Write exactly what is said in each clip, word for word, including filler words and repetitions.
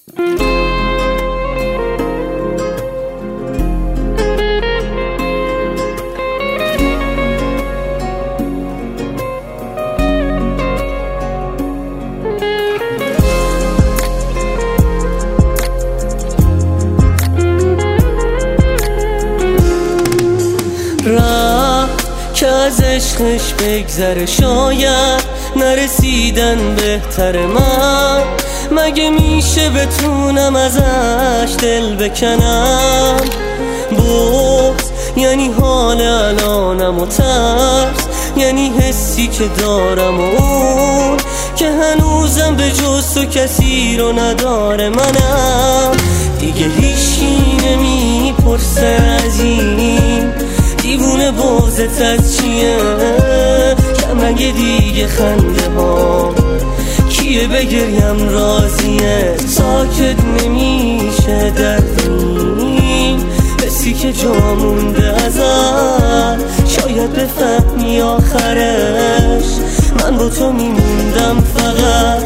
رفت که از عشقش بگذره، شاید نرسیدن بهتر. من مگه میشه بتونم ازش دل بکنم؟ بغض یعنی حال الانم و ترس یعنی حسی که دارم و اون که هنوزم به جز تو کسی رو نداره. منم دیگه هیچی نمیپرسه از این دیوونه بغضت از چیه؟ کم رنگ دیگه خنده ها کیه بگریم راضیه؟ ساکت نمیشه در این حسی که جا مونده ازت. شاید بفهمی آخرش من با تو میموندم فقط.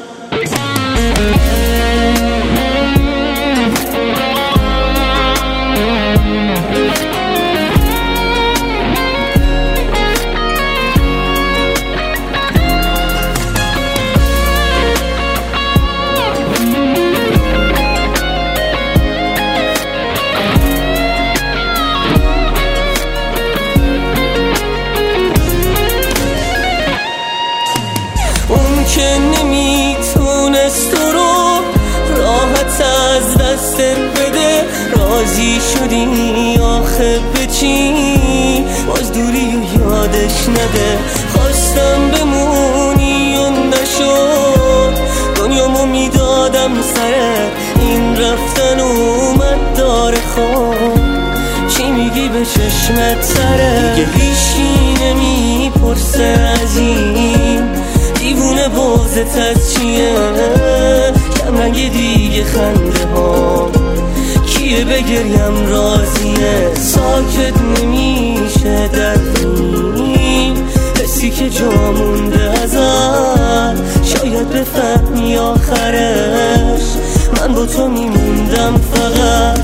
که نمیتونست تو رو راحت از دستت بده، راضی شدی آخه به چی؟ باز دوری و یادش نده. خواستم بمونی و نشد، دنیامو میدادم سرت، این رفتن اومد داره. خب چی میگی به چشمت سره؟ دیگه هیچی نمیپرسه از این دیوونه بغضت از چیه؟ کم رنگ دیگه خنده ها کیه بگریم راضیه؟ ساکت نمیشه در این حسی که جا مونده ازت. شاید بفهمی آخرش من با تو میموندم فقط.